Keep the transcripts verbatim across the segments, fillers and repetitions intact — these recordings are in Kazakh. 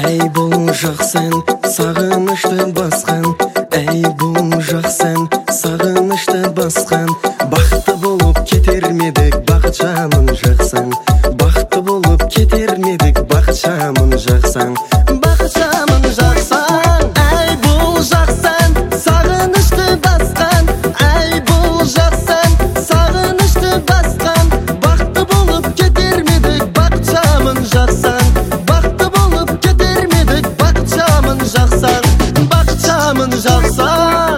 Әй бұл жақсен сағынышты басқан, әй бұл жақсен сағынышты басқан. Бақытты болып кетер медік бақытшамын жақсаң, бақытты болып кетер медік бақытшамын жақсаң, бақытшамын жақсаң. Әй бұл жақсен сағынышты басқан, әй бұл жақсен сағынышты басқан. Бақытты болып кетер медік бақытшамын жақсаң, бақытты болып кетер медік бақытшамын жақсаң, бақытшамын жақсаң.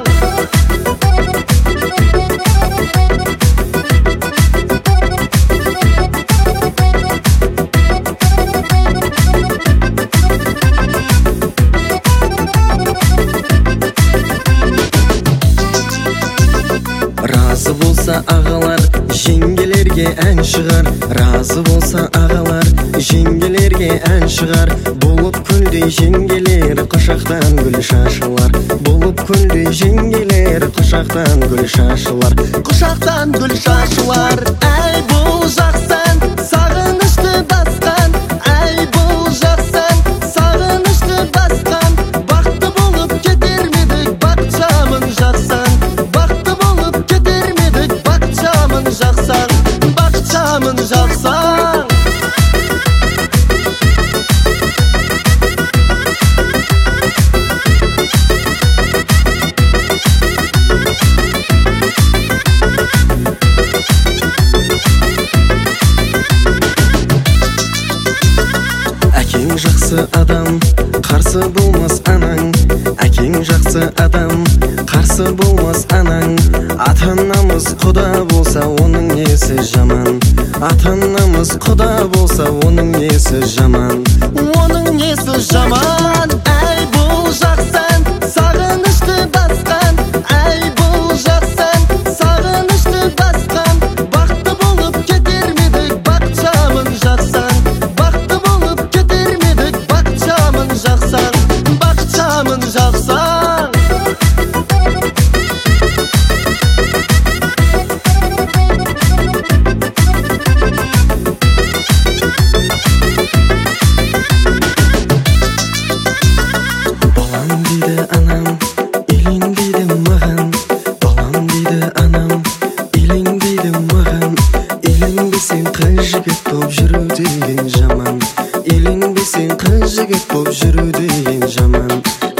Разы болса ағалар жеңгелерге ән шығар, разы болса ағалар жеңгелерге ән шығар. Болып күлдей жеңгелер құшақтан гүл шашылар, болып күлдей жеңгелер құшақтан гүл шашылар, құшақтан гүл шашылар. Әй бұл жақсен сағынышты басқан, әй бұл жақсен сағынышты басқан. Бақытты болып кетер медік бақытшамын жақсаң, бақытты болып кетер медік бақытшамын жақсаң, бақытшамын жақсаң. Әкең жақсы адам, қарсы болмас анаң. Әкең жақсы адам, қарсы болмас анаң. Ата-анамыз құда болса, оның несі жаман. Ата-анамыз құда болса, оның несі жаман, оның несі жаман. Әй бұл жақсен сағынышты басқан, әй бұл жақсен сағынышты басқан. Бақытты болып кетер медік бақытшамын жақсаң, бақытты болып кетер медік бақытшамын жақсаң, бақытшамын жақсаң. Балам дейді анам, илен дейді маған. Балам дейді анам, илен дейді маған. Иленбесең қыз жігіт боп жүру деген жаман, иленбесең қыз жігіт боп жүру деген жаман.